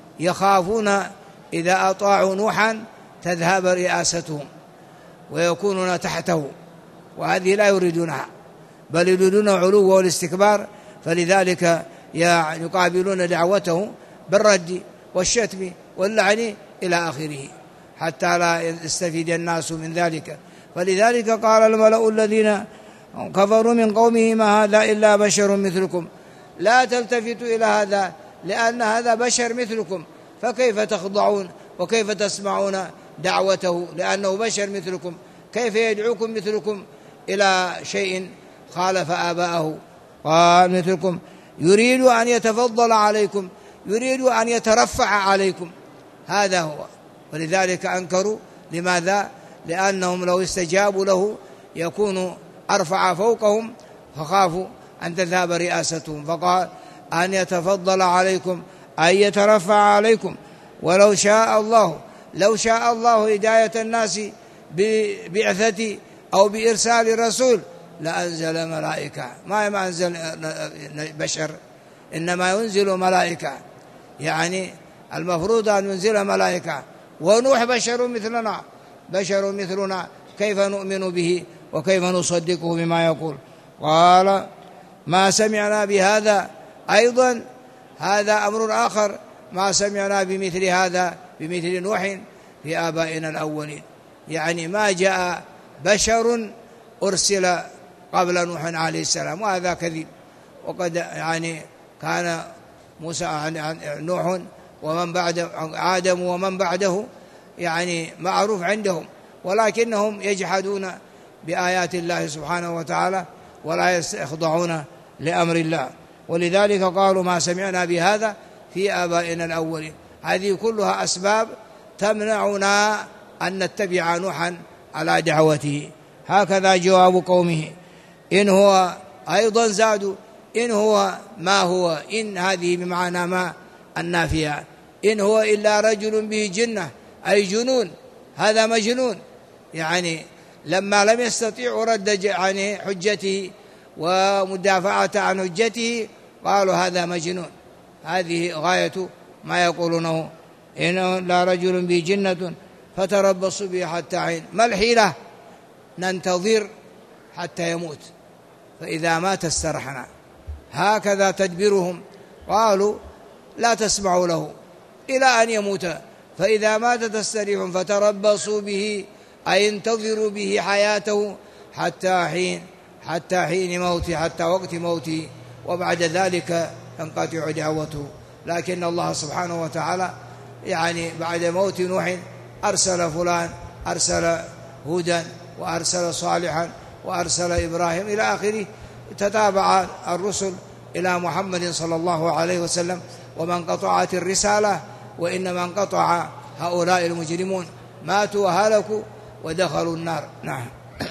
يخافون إذا أطاعوا نوحا تذهب رئاستهم ويكونون تحته، وهذه لا يريدونها، بل يريدون علو والاستكبار، فلذلك يقابلون دعوته بالرد والشتم واللعن إلى آخره حتى لا يستفيد الناس من ذلك. فلذلك قال الملأ الذين كفروا من قومه ما هذا إلا بشر مثلكم لا تلتفتوا إلى هذا لأن هذا بشر مثلكم، فكيف تخضعون وكيف تسمعون دعوته لأنه بشر مثلكم؟ كيف يدعوكم مثلكم إلى شيء خالف آباءه؟ قال مثلكم يريد أن يتفضل عليكم، يريد أن يترفع عليكم، هذا هو. ولذلك أنكروا. لماذا؟ لأنهم لو استجابوا له يكون أرفع فوقهم، فخافوا أن تذهب رئاستهم، فقال أن يتفضل عليكم أن يترفع عليكم. ولو شاء الله لو شاء الله هداية الناس ببعثة أو بإرسال الرسول لأنزل ملائكة، ما أنزل بشر، إنما ينزل ملائكة، يعني المفروض أن ينزل ملائكة، ونوح بشر مثلنا بشر مثلنا كيف نؤمن به وكيف نصدقه بما يقول؟ قال ما سمعنا بهذا، أيضا هذا أمر آخر، ما سمعنا بمثل هذا بمثل نوح في آبائنا الأولين، يعني ما جاء بشر أرسل قبل نوح عليه السلام، وهذا كذب. وقد يعني كان موسى نوح ومن بعد آدم ومن بعده يعني معروف عندهم، ولكنهم يجحدون بآيات الله سبحانه وتعالى ولا يخضعون لأمر الله، ولذلك قالوا ما سمعنا بهذا في آبائنا الأولين. هذه كلها أسباب تمنعنا أن نتبع نوحا على دعوته. هكذا جواب قومه. إن هو أيضا زادوا إن هو ما هو، إن هذه بمعنى ما النافية، إن هو إلا رجل به جنة، أي جنون، هذا مجنون. يعني لما لم يستطيعوا رد عن حجته ومدافعة عن حجته قالوا هذا مجنون. هذه غاية ما يقولونه، إن لا رجل به جنة فتربصوا به حتى حين. ما الحيلة؟ ننتظر حتى يموت، فإذا مات استرحنا. هكذا تدبيرهم. قالوا لا تسمعوا له إلى أن يموت، فإذا مات تستريحون، فتربصوا به أي انتظروا به حياته حتى حين حتى حين موته، حتى وقت موته، وبعد ذلك تنقطع دعوته. لكن الله سبحانه وتعالى يعني بعد موت نوح أرسل فلان، أرسل هودا، وأرسل صالحا، وأرسل إبراهيم إلى آخره. تتابع الرسل إلى محمد صلى الله عليه وسلم، ومن قطعت الرسالة وإنما انقطع هؤلاء المجرمون، ماتوا وهلكوا ودخلوا النار. نعم.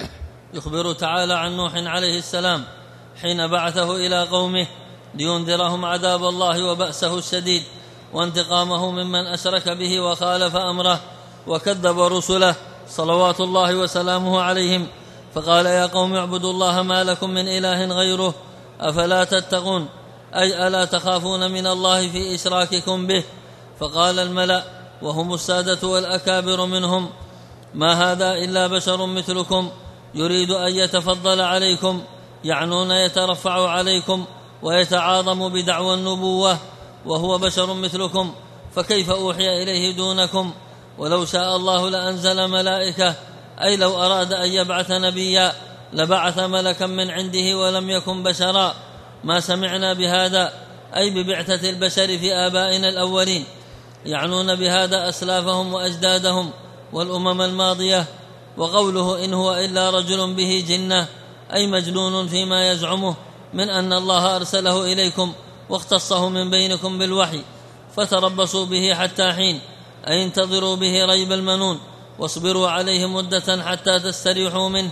يخبر تعالى عن نوح عليه السلام حين بعثه إلى قومه لينذرهم عذاب الله وبأسه الشديد وانتقامه ممن أشرك به وخالف أمره وكذب رسله صلوات الله وسلامه عليهم، فقال يا قوم اعبدوا الله ما لكم من إله غيره أفلا تتقون، أي ألا تخافون من الله في إشراككم به. فقال الملأ وهم السادة والأكابر منهم ما هذا إلا بشر مثلكم يريد أن يتفضل عليكم، يعنون يترفع عليكم ويتعاظم بدعوى النبوة، وهو بشر مثلكم، فكيف أوحي إليه دونكم؟ ولو شاء الله لأنزل ملائكة، أي لو أراد أن يبعث نبيا لبعث ملكا من عنده ولم يكن بشرا. ما سمعنا بهذا، أي ببعثة البشر في آبائنا الأولين، يعنون بهذا أسلافهم وأجدادهم والأمم الماضية. وقوله إن هو إلا رجل به جنة، أي مجنون فيما يزعمه من أن الله أرسله إليكم واختصه من بينكم بالوحي، فتربصوا به حتى حين، أي انتظروا به ريب المنون واصبروا عليه مدة حتى تستريحوا منه،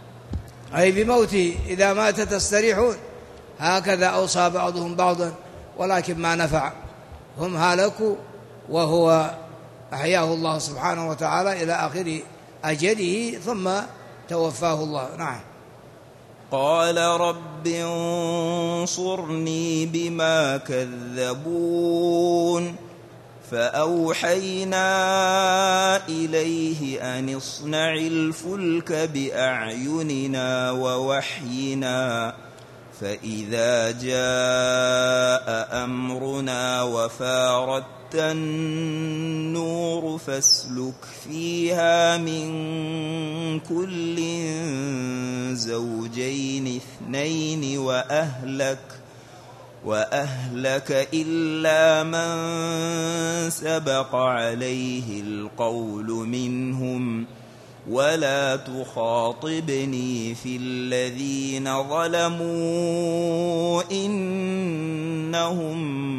أي بموته إذا مات تستريحون. هكذا أوصى بعضهم بعضا، ولكن ما نفع، هم هلكوا وهو أحياه الله سبحانه وتعالى إلى آخر أجله ثم توفاه الله. نعم. قال رب انصرني بما كذبون فأوحينا إليه أن اصنع الفلك بأعيننا ووحينا فإذا جاء أمرنا وفارت النور فاسلك فيها من كل زوجين اثنين وأهلك وأهلك إلا من سبق عليه القول منهم ولا تخاطبني في الذين ظلموا إنهم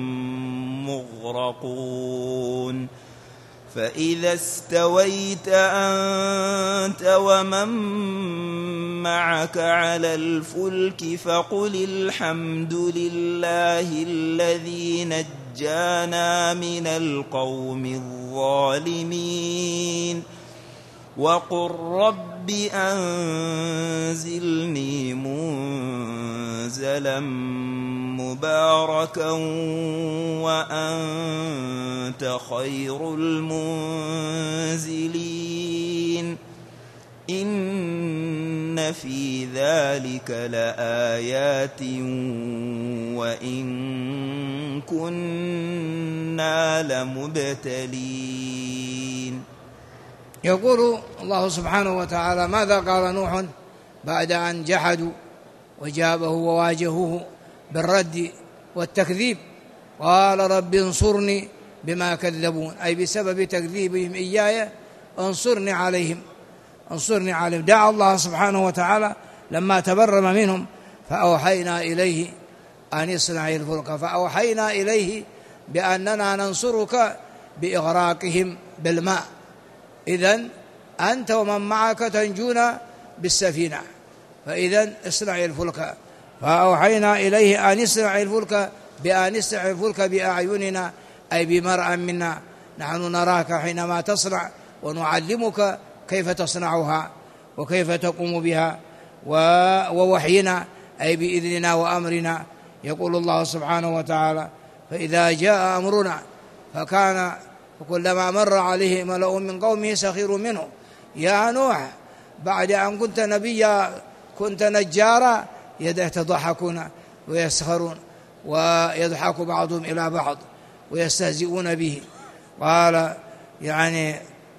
مغرقون فإذا استويت أنت ومن معك على الفلك فقل الحمد لله الذي نجانا من القوم الظالمين وقل رب أنزلني منزلا مباركا وأنت خير المنزلين إن في ذلك لآيات وإن كنا لمبتلين. يقول الله سبحانه وتعالى: ماذا قال نوح بعد أن جحدوا وجابه وواجهوه بالرد والتكذيب؟ قال رب انصرني بما كذبون، أي بسبب تكذيبهم إياي انصرني عليهم انصرني عليهم. دعا الله سبحانه وتعالى لما تبرم منهم فأوحينا إليه أن اصنع الفلك، فأوحينا إليه بأننا ننصرك بإغراقهم بالماء، إذن أنت ومن معك تنجون بالسفينة، فإذن اصنع الفلك. فأوحينا إليه أن اصنع الفلك بأن اصنع الفلك بأعيننا، أي بمرأى منا، نحن نراك حينما تصنع ونعلمك كيف تصنعها وكيف تقوم بها، ووحينا أي بإذننا وأمرنا. يقول الله سبحانه وتعالى: فإذا جاء أمرنا فكان فكلما مر عليه ملأ من قومه سخروا منه. يا نوح، بعد أن كنت نبيا كنت نجارا يتضحكون ويسخرون ويضحك بعضهم إلى بعض ويستهزئون به. قال يعني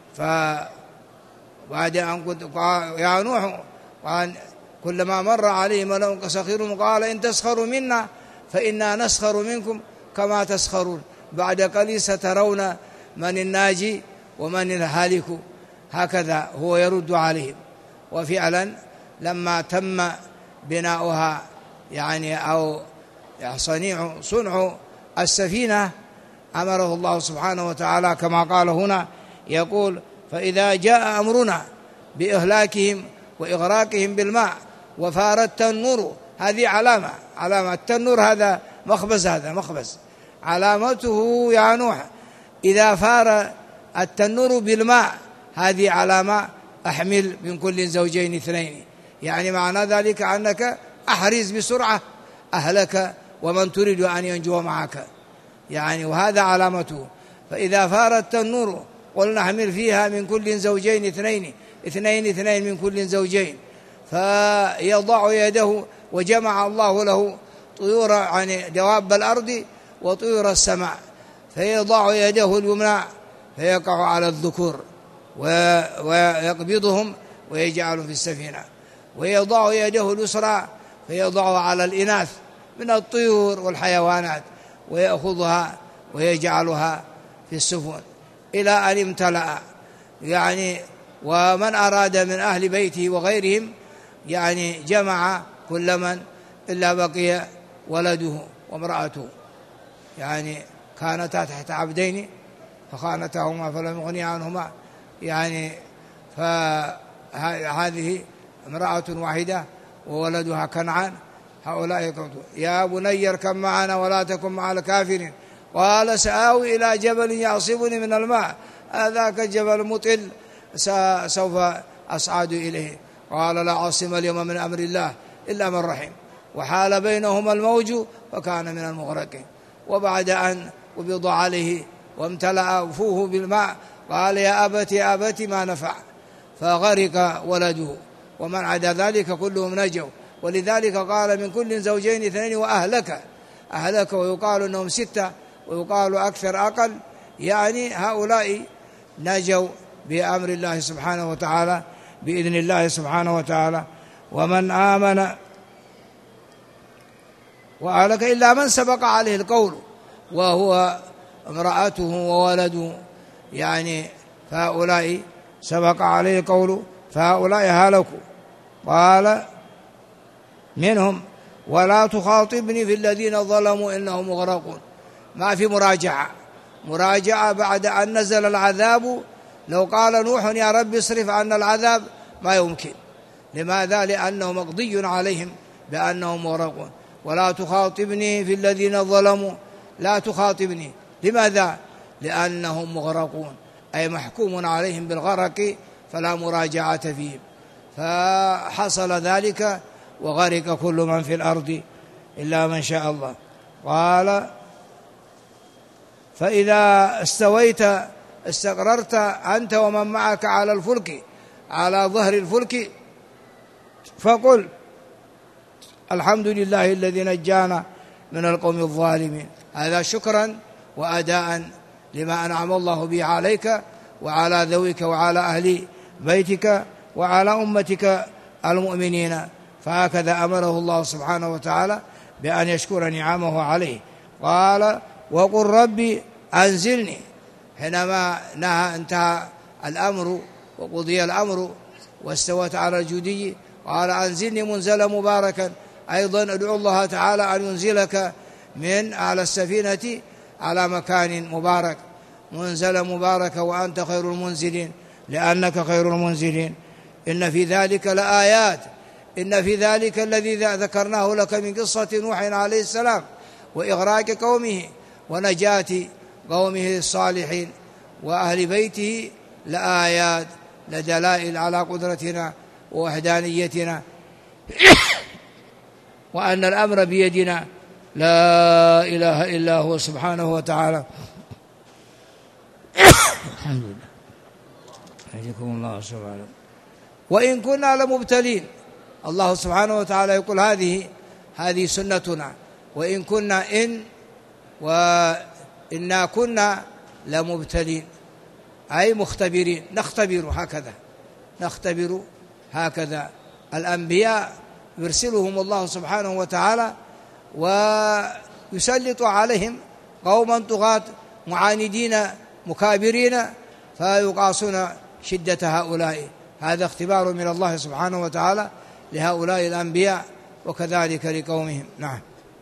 فبعد أن كنت يا نوح، قال كلما مر عليه ملأ سخروا قال إن تسخروا منا فإنا نسخر منكم كما تسخرون، بعد قليل سترون من الناجي ومن الهالك. هكذا هو يرد عليهم. وفعلا لما تم بناؤها يعني أو صنيع صنع السفينة أمره الله سبحانه وتعالى كما قال هنا، يقول: فإذا جاء أمرنا بإهلاكهم وإغراقهم بالماء وفار التنور. هذه علامة علامة التنور، هذا مخبز، هذا مخبز علامته يا نوح إذا فار التنور بالماء، هذه علامة أحمل من كل زوجين اثنين، يعني معنى ذلك أنك أحرز بسرعة أهلك ومن تريد أن ينجو معك، يعني وهذا علامته. فإذا فار التنور قلنا نحمل فيها من كل زوجين اثنين اثنين اثنين من كل زوجين، فيضع يده، وجمع الله له طيور يعني دواب الأرض وطيور السماء، فيضع يده اليمنى فيقع على الذكور ويقبضهم ويجعلهم في السفينة، ويضع يده اليسرى فيضع على الإناث من الطيور والحيوانات ويأخذها ويجعلها في السفن إلى أن امتلأ. يعني ومن أراد من أهل بيته وغيرهم يعني جمع كل من إلا بقي ولده وامرأته، يعني كانتا تحت عبدين فخانتهما فلم يغني عنهما، يعني فهذه امرأة واحدة وولدها كنعان. هؤلاء يقولون: يا بني اركب معنا ولا تكن مع الكافرين. قال: سآوي إلى جبل يعصمني من الماء، هذاك الجبل مطل سوف أصعد إليه. قال: لا عاصم اليوم من أمر الله إلا من رحم، وحال بينهما الموج فكان من المغرقين. وبعد أن قبض عليه وامتلأ فوه بالماء قال يا أبت يا أبت ما نفع، فغرق ولده، ومن عدا ذلك كلهم نجوا. ولذلك قال من كل زوجين اثنين وأهلك، أهلك، ويقال أنهم ستة ويقال أكثر أقل، يعني هؤلاء نجوا بأمر الله سبحانه وتعالى، بإذن الله سبحانه وتعالى. ومن آمن وأهلك إلا من سبق عليه القول وهو امرأته وولده، يعني فهؤلاء سبق عليه القول فهؤلاء هلكوا. قال منهم ولا تخاطبني في الذين ظلموا إنهم مغرقون. ما في مراجعة، مراجعة بعد أن نزل العذاب. لو قال نوح يا رب اصرف عنا العذاب ما يمكن. لماذا؟ لأنه مقضي عليهم بأنهم مغرقون. ولا تخاطبني في الذين ظلموا، لا تخاطبني. لماذا؟ لأنهم مغرقون، أي محكوم عليهم بالغرق فلا مراجعة فيهم. فحصل ذلك وغرق كل من في الأرض إلا من شاء الله. قال فإذا استويت استقررت أنت ومن معك على الفلك، على ظهر الفلك، فقل الحمد لله الذي نجانا من القوم الظالمين. هذا شكرا وأداء لما أنعم الله به عليك وعلى ذويك وعلى أهل بيتك وعلى أمتك المؤمنين. فهكذا أمره الله سبحانه وتعالى بأن يشكر نعمه عليه. قال وقل ربي أنزلني، حينما نهى انتهى الأمر وقضي الأمر واستوت على الجودي قال أنزلني منزلا مباركا. أيضا ادعو الله تعالى أن ينزلك من على السفينة على مكان مبارك، منزلا مباركا وأنت خير المنزلين لأنك خير المنزلين. إن في ذلك لآيات، إن في ذلك الذي ذكرناه لك من قصة نوح عليه السلام وإغراق قومه ونجاة قومه الصالحين وأهل بيته لآيات، لدلائل على قدرتنا ووحدانيتنا وأن الأمر بيدنا، لا إله إلا هو سبحانه وتعالى. الحمد لله. يهديكم الله سبحانه. وإن كنا لمبتلين، الله سبحانه وتعالى يقول هذه هذه سنتنا. وإن كنا إن وإنا كنا لمبتلين، أي مختبرين، نختبر هكذا، نختبر هكذا. الأنبياء يرسلهم الله سبحانه وتعالى ويسلط عليهم قوما طغاة معاندين مكابرين فيقاسون شدة هؤلاء. هذا اختبار من الله سبحانه وتعالى لهؤلاء الأنبياء وكذلك لقومهم. نعم.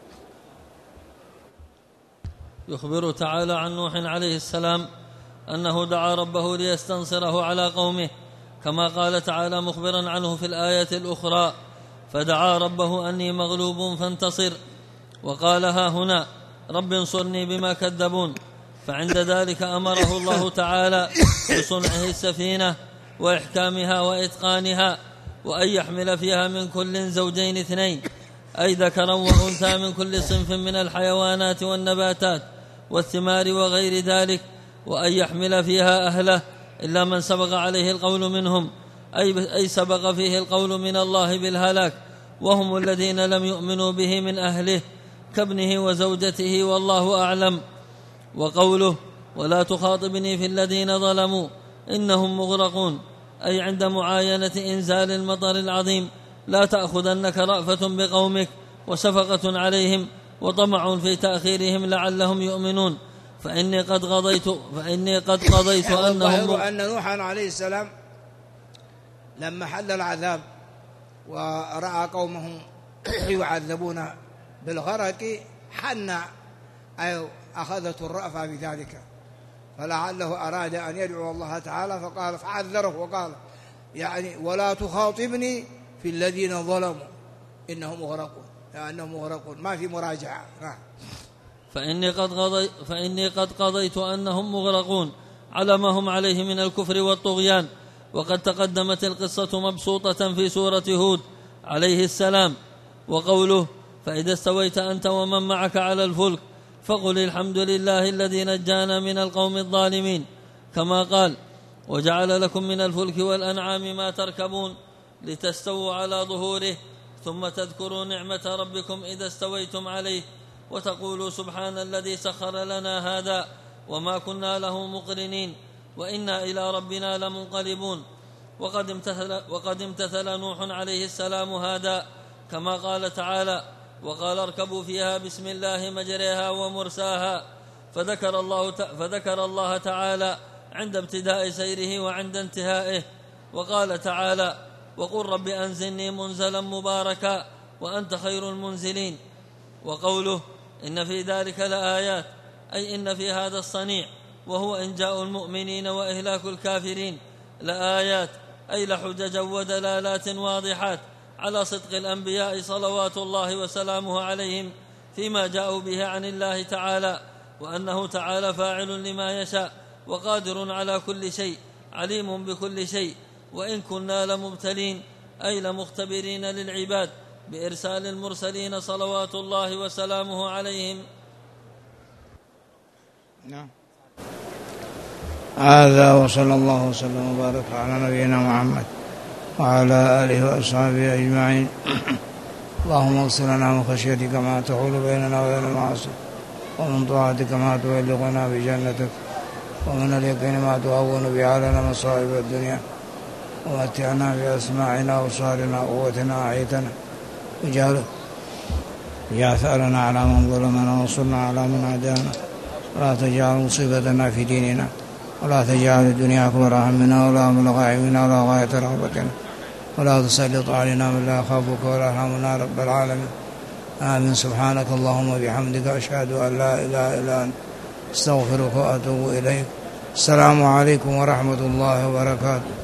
يخبر تعالى عن نوح عليه السلام أنه دعا ربه ليستنصره على قومه، كما قال تعالى مخبرا عنه في الآية الأخرى فدعا ربه أني مغلوب فانتصر، وقالها هنا رب انصرني بما كذبون. فعند ذلك أمره الله تعالى بصنعه السفينة وإحكامها وإتقانها، وأن يحمل فيها من كل زوجين اثنين، أي ذكرا وأنثى من كل صنف من الحيوانات والنباتات والثمار وغير ذلك، وأن يحمل فيها أهله إلا من سبق عليه القول منهم، أي سبق فيه القول من الله بالهلاك، وهم الذين لم يؤمنوا به من أهله كابنه وزوجته والله أعلم. وقوله ولا تخاطبني في الذين ظلموا إنهم مغرقون، أي عند معاينة إنزال المطر العظيم لا تأخذنك رأفة بقومك وشفقة عليهم وطمع في تأخيرهم لعلهم يؤمنون، فإني قد قضيت فإني قد قضيت أنهم أن نوحا عليه السلام لما حل العذاب ورأى قومه يعذبون بالغرق حن، أي أخذته الرأفة بذلك، فلعله أراد أن يدعو الله تعالى فقال فعذره وقال يعني ولا تخاطبني في الذين ظلموا إنهم مغرقون، لأنهم مغرقون، ما في مراجعة. فإني قد قضيت فإني قد قضيت أنهم مغرقون على ما هم عليه من الكفر والطغيان. وقد تقدمت القصة مبسوطة في سورة هود عليه السلام وقوله فإذا استويت أنت ومن معك على الفلك فقل الحمد لله الذي نجانا من القوم الظالمين، كما قال وجعل لكم من الفلك والأنعام ما تركبون لتستووا على ظهوره ثم تذكروا نعمة ربكم إذا استويتم عليه وتقولوا سبحان الذي سخر لنا هذا وما كنا له مقرنين وإنا إلى ربنا لمنقلبون. وقد امتثل, وقد امتثل نوح عليه السلام هذا، كما قال تعالى وقال اركبوا فيها بسم الله مجريها ومرساها، فذكر الله, فذكر الله تعالى عند ابتداء سيره وعند انتهائه. وقال تعالى وقل رب أنزلني منزلا مباركا وأنت خير المنزلين. وقوله إن في ذلك لآيات، أي إن في هذا الصنيع وهو إنجاء المؤمنين وإهلاك الكافرين لآيات، أي لحجج ودلالات واضحات على صدق الأنبياء صلوات الله وسلامه عليهم فيما جاءوا به عن الله تعالى، وأنه تعالى فاعل لما يشاء وقادر على كل شيء عليم بكل شيء. وإن كنا لمبتلين، أي لمختبرين للعباد بإرسال المرسلين صلوات الله وسلامه عليهم. نعم. هذا وصلى الله وسلم وبارك على نبينا محمد وعلى آله وأصحابه أجمعين. اللهم اغفر لنا من خشيتك ما تحول بيننا وبين المعاصي، ومن طاعتك ما تبلغنا بجنتك، ومن اليقين ما تهون به علينا مصائب الدنيا، ومتعنا بأسماعنا وأبصارنا وقوتنا أحييتنا، واجعل ثأرنا على من ظلمنا وانصرنا على من عادانا، ولا تجعل مصيبتنا في ديننا، ولا تجعل الدنيا أكبر همنا ولا مبلغ علمنا ولا غاية رغبتنا، ولا تسلط علينا من لا يخافك ولا يرحمنا رب العالمين. آمين. سبحانك اللهم وبحمدك أشهد أن لا إله إلا أنت أستغفرك وأتوب إليك. السلام عليكم ورحمة الله وبركاته.